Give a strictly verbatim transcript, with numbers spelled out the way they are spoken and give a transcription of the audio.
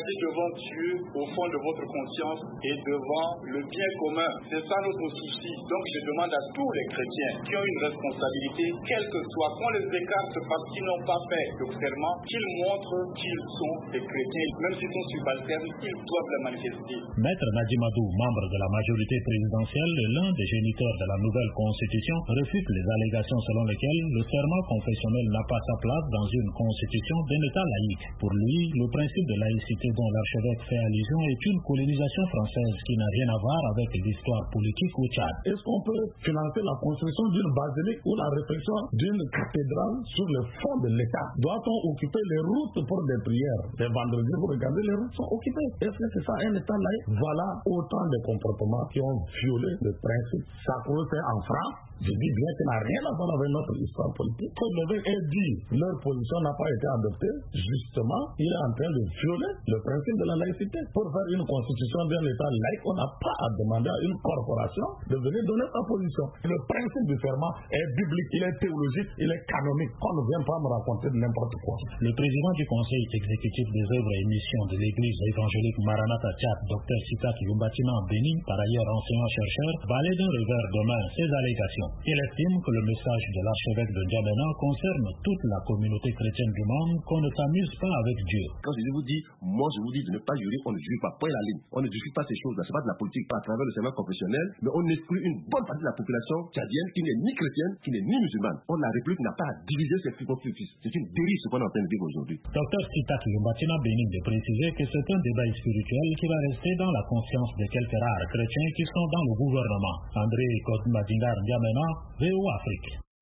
engagez devant Dieu au fond de votre conscience et devant le bien commun. C'est ça notre souci. Donc je demande à tous les chrétiens qui ont une responsabilité, quelle que soit, qu'on les écarte parce qu'ils n'ont pas fait le serment, qu'ils montrent qu'ils sont des chrétiens. Même s'ils sont subalternes, ils doivent le manifester. Maître Nadjimadou, membre de la majorité présidentielle et l'un des géniteurs de la nouvelle constitution, refute les allégations selon lesquelles le serment confessionnel n'a pas sa place dans une constitution d'un État laïque. Pour lui, le principe de laïcité dont l'archevêque fait allusion est une colonisation française qui n'a rien à voir avec l'histoire politique au Tchad. Est-ce qu'on peut financer la construction d'une basilique ou la réflexion d'une cathédrale sur le fond de l'État? Doit-on occuper les routes pour des prières? Les vendredis, vous regardez, les routes sont occupées. Est-ce que c'est ça un État laïque? Voilà autant de comportements qui ont violé le principe sacro-saint en France. Je dis bien que ça n'a rien à voir avec notre histoire politique. Comme le ait dit, leur position n'a pas été adoptée. Justement, il est en train de violer le principe de la laïcité. Pour faire une constitution d'un État laïque, on n'a pas à demander à une corporation de venir donner sa position. Le principe du serment est biblique, il est théologique, il est canonique. On ne vient pas me raconter n'importe quoi. Le président du Conseil exécutif des œuvres et missions de l'Église évangélique Maranatha Tchad, Dr Sitak Yumbatina Bénin, par ailleurs enseignant-chercheur, balaie d'un revers de main ces allégations. Il estime que le message de l'archevêque de N'Djamena concerne toute la communauté chrétienne du monde, qu'on ne s'amuse pas avec Dieu. Quand je vous dis, moi je vous dis de ne pas jurer, on ne jure pas, point la ligne. On ne discute pas ces choses-là, c'est pas de la politique, pas à travers le serment confessionnel, mais on exclut une bonne partie de la population tchadienne qui n'est ni chrétienne, qui n'est ni musulmane. Or, la République n'a pas à diviser ses fils. C'est une dérive ce qu'on est en train de vivre aujourd'hui. Dr Sitak Yumbatina Bénin de préciser que c'est un débat spirituel qui va rester dans la conscience de quelques rares chrétiens qui sont dans le gouvernement. André Kodmadingar N'Djamena, V O Afrique.